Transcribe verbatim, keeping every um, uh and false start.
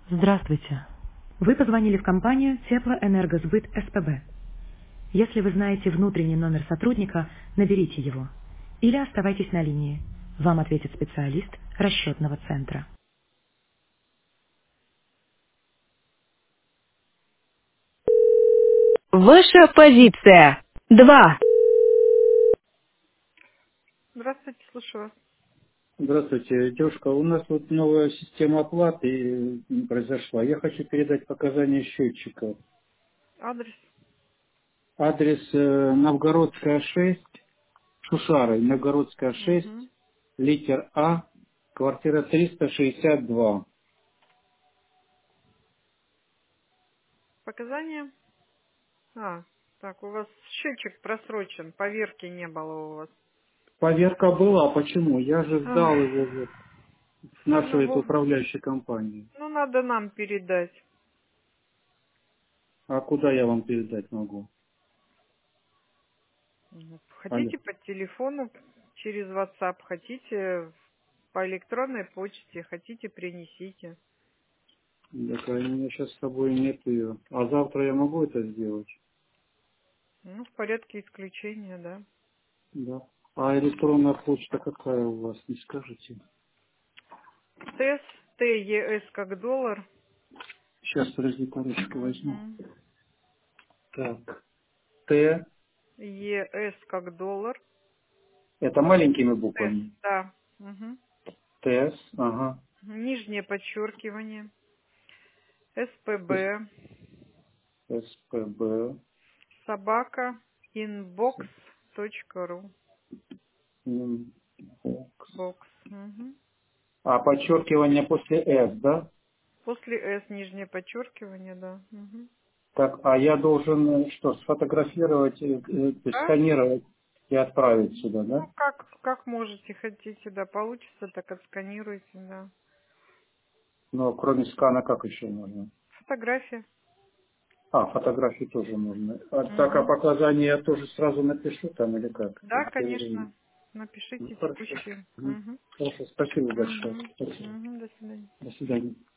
Здравствуйте. Вы позвонили в компанию Теплоэнергосбыт СПБ. Если вы знаете внутренний номер сотрудника, наберите его. Или оставайтесь на линии. Вам ответит специалист расчетного центра. Ваша позиция. Два. Здравствуйте, слушаю вас. Здравствуйте, девушка. У нас вот новая система оплаты э, произошла. Я хочу передать показания счетчика. Адрес. Адрес э, Новгородская шесть, Шушары, Новгородская шесть, Угу. литер А, квартира триста шестьдесят два. Показания. А, так, у вас счетчик просрочен, поверки не было у вас. Поверка была. Почему? Я же Ах, сдал его вот в нашу ну, эту во- управляющую компанию. ну, надо нам передать. А куда я вам передать могу? Ну, Алло. хотите по телефону, через WhatsApp, хотите по электронной почте, хотите принесите. Так, а у меня сейчас с собой нет ее. А завтра я могу это сделать? Ну, в порядке исключения, да. Да. А электронная почта какая у вас, не скажете? ТЭС, ТЕС как доллар. Сейчас, подожди, парочку возьму. Угу. Так, Т, ЕС как доллар. это маленькими ТЭС, буквами. да. Угу. ТС, ага. Нижнее подчеркивание. СПБ. СПБ. Собака. Inbox.ru. Инбокс. Бокс. Угу. А подчеркивание после С, да? После С нижнее подчеркивание, да. Угу. Так, а я должен э, что, сфотографировать, э, э, Да? сканировать и отправить сюда, Ну, да? как, как можете, хотите, да, получится, так отсканируйте, да. Но кроме скана как еще можно? Фотография. А, фотографии тоже можно. А, так, а Угу. показания я тоже сразу напишу там или как? Да, конечно. Ну, Напишите хорошо. текущие. Мгм. Угу. Хорошо, спасибо большое. Угу. Спасибо. Угу. До свидания. До свидания.